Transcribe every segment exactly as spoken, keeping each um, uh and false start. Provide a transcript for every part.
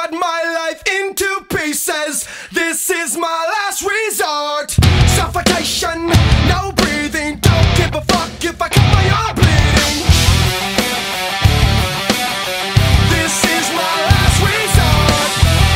cut my life into pieces. This is my last resort. Suffocation, no breathing. Don't give a fuck if I cut my arm bleeding. This is my last resort.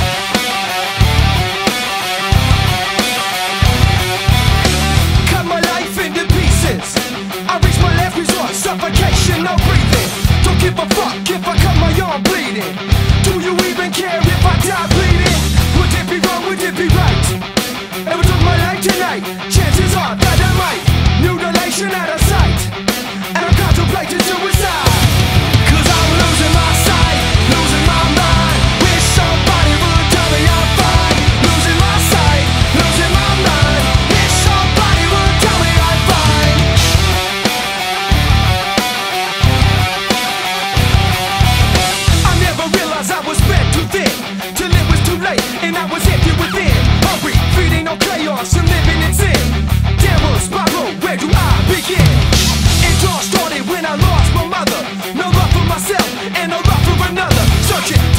Cut my life into pieces. I reach my last resort. Suffocation, no breathing. Don't give a fuck if I cut my arm bleeding. Do you even care if I die bleeding? Would it be wrong, would it be right? If I took my life tonight, chances are that I might. Mutilation out of sight, and I'm contemplating suicide. Cause I'm losing my sight, losing my mind. Wish somebody would tell me I'm fine. Losing my sight, losing my mind. Wish somebody would tell me I'm fine. I never realized I was spread too thin, till it was too late and I was empty within. Hungry, feeding on chaos and living in sin. Downward spiral, where do I begin? It all started when I lost my mother. No love for myself and no love for another. Searching